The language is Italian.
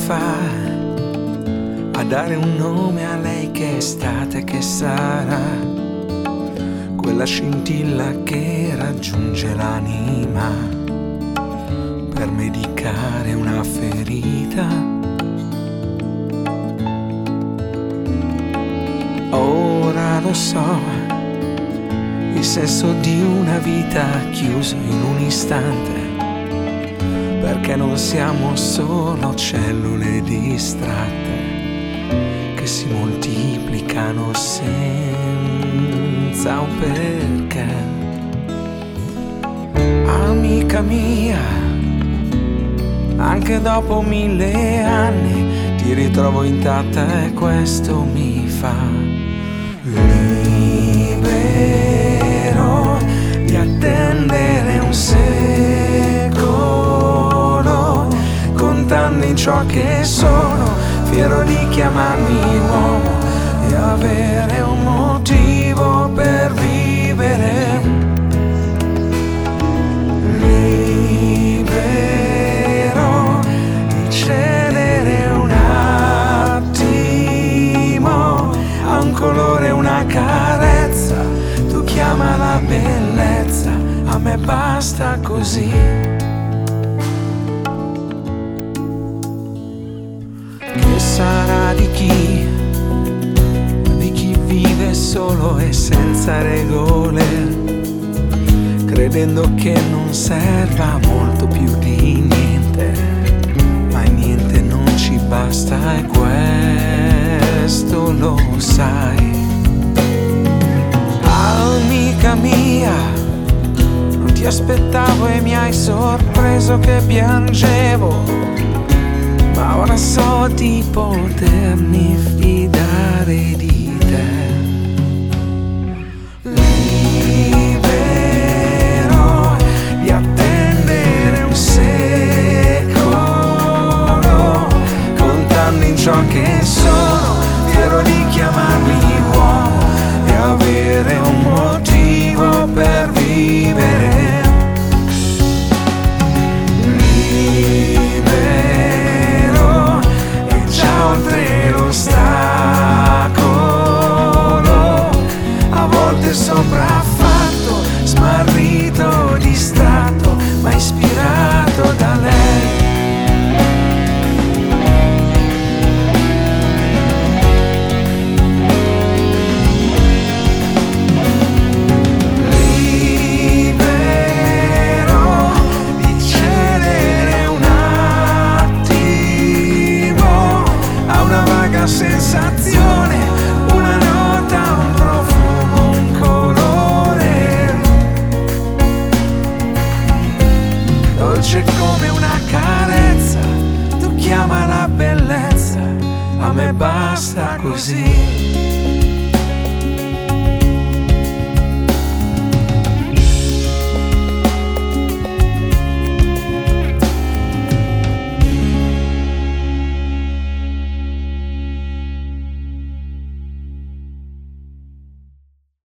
fa a dare un nome a lei che è stata e che sarà quella scintilla che raggiunge l'anima per medicare una ferita. Ora lo so, il senso di una vita chiuso in un istante, perché non siamo solo cellule distratte che si moltiplicano senza un perché. Amica mia, anche dopo 1000 anni ti ritrovo intatta e questo mi fa libero di attendere un secolo, contando in ciò che sono, fiero di chiamarmi uomo e avere un motivo per vivere. Libero di cedere un attimo a un colore, una carezza, tu chiamala bellezza, a me basta così. Che sarà di chi vive solo e senza regole, credendo che non serva molto più di niente, ma niente non ci basta e questo lo sai. Amica mia, non ti aspettavo e mi hai sorpreso che piangevo, ma ora so di potermi fidare di te. Libero di attendere un secolo, contando in ciò che sono, fiero di chiamarmi uomo e avere un motivo per vivere. Libero e già oltre l'ostacolo, a volte sopraffatto, smarrito, distratto, ma ispirato da lei. Sensazione, una nota, un profumo, un colore, dolce come una carezza, tu chiamala bellezza, a me basta così.